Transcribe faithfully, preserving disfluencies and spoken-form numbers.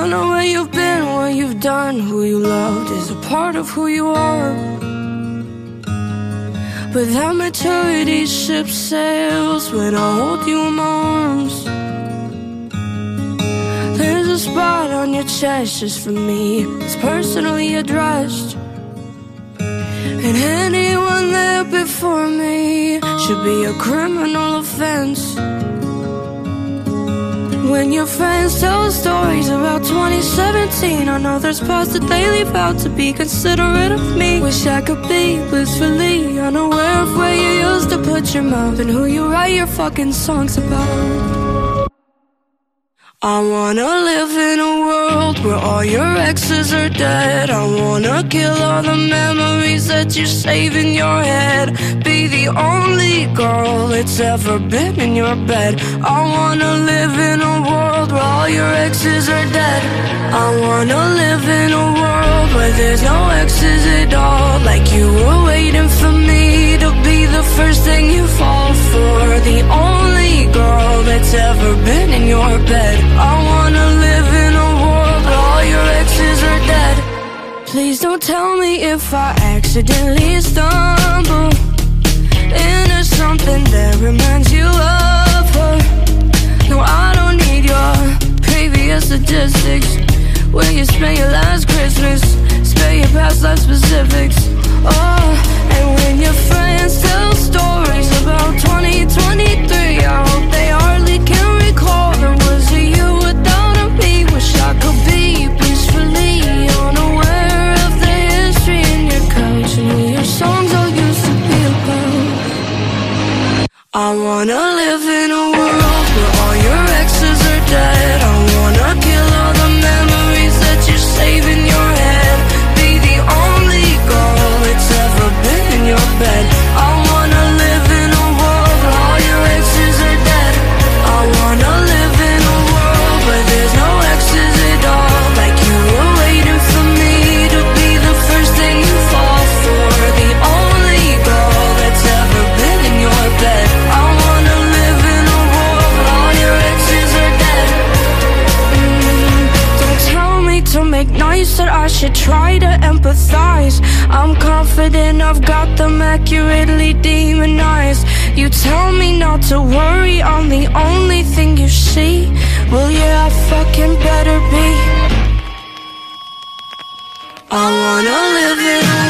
Don't know where you've been, what you've done. Who you loved is a part of who you are. But that maturity ship sails when I hold you in my arms. There's a spot on your chest just for me, it's personally addressed. And anyone there before me should be a criminal offense. When your friends tell stories about twenty seventeen, I know there's parts that they leave out to be considerate of me. Wish I could be blissfully unaware of where you used to put your mouth and who you write your fucking songs about. I wanna live in a world where all your exes are dead. I wanna kill all the memories that you save in your head. Be the only girl that's ever been in your bed. I wanna live in a world where all your exes are dead. I wanna live in a world where there's no exes at all. Like you were waiting for me to be the first thing you fall for. The only girl that's ever been in your bed. I wanna live in a world where all your exes are dead. Please don't tell me if I accidentally stumble into something that reminds you of her. No, I don't need your previous statistics. Where you spent your last Christmas, spare your past life specifics. Oh, and when your friends tell stories about twenty twenty-three, I hope they hardly can recall there was a you without a me. Wish I could be peacefully unaware of the history in your couch and who your songs all used to be about. I wanna live in a world where all your exes are dead. I wanna kill all the memories that you save in your head. Be the only girl that's ever been in your bed. I wanna live in a world where all your exes are dead. I wanna live in a world where there's no exes at all. Like you were waiting for me to be the first thing you fall for. The only girl that's ever been in your bed. I wanna live in a world where all your exes are dead. mm, Don't tell me to make nice, that I should try to empathize. I'm confident I've got them accurately demonized. You tell me not to worry, I'm the only thing you see. Well, yeah, I fucking better be. I wanna live in a